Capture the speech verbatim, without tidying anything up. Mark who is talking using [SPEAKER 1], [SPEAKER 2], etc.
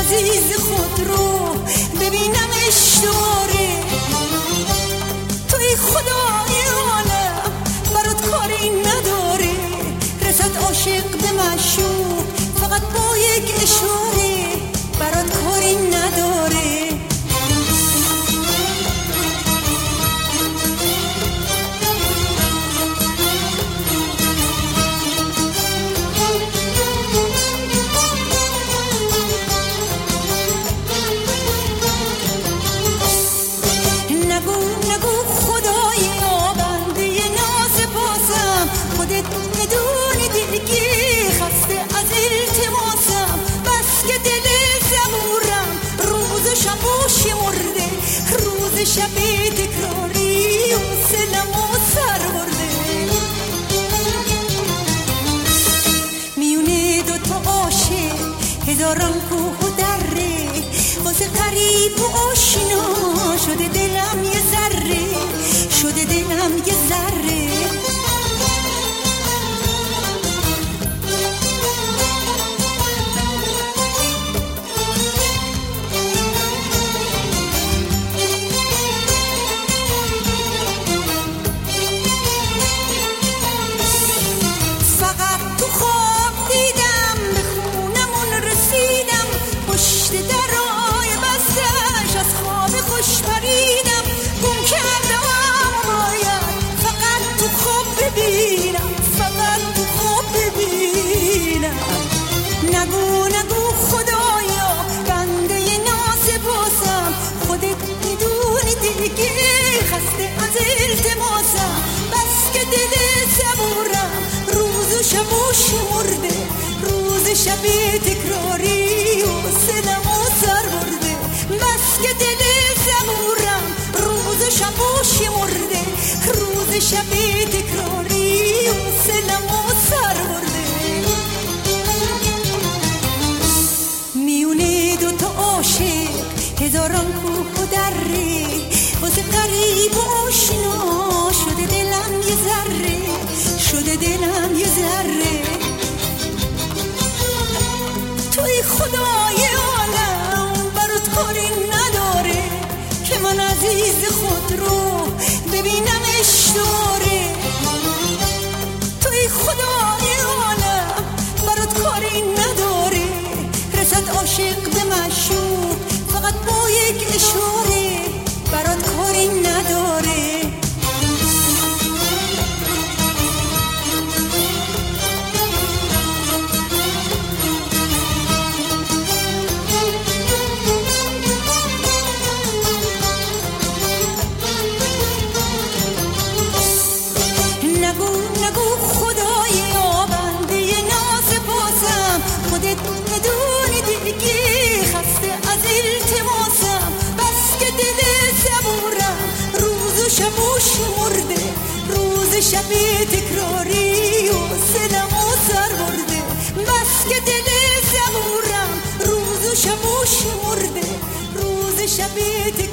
[SPEAKER 1] عزیز خود رو ببینمش دوره. توی خدای عالم برات کاری نداره، رسد عاشق به معشوق فقط با یک اشاره، برات کاری نداره. شب تکراری و سلم و سر برده، میونه دوتا عاشق هزاران کوه و دره، واسه قریب و آشنا شده دلم یه ذره، شده دلم یه ذره. نگو نگو خدایا بنده ناسپاسم، خودت میدونی دیگه خسته از التماسم، بس که دل صبورم روز و شب و شمرده، روز شب تکراری و سلم و سر برده، بس که دل صبورم روز و شب و شمرده، روز شب تکراری و سلم و سر برده. میونه دوتا عاشق هزاران کوه و دره، واسه قریب و آشنا شده دلم یه ذره، شده دلم یه ذره. توی خدای عالم برات کاری نداره که من عزیز خود رو ببینمش دوره. توی خدای عالم برات کاری نداره، رسد عاشق به معشوق فقط با یک اشاره، برات کاری نداره. نگو نگو خدای بنده ناسپاسم، خودت میدونی دیگه خسته از التماسم، بس که دل صبورم روز و شب و شمرده، روز شب تکراری و سلم و سر برده، بس که دل صبورم روز و شب و شمرده، روز شب تکراری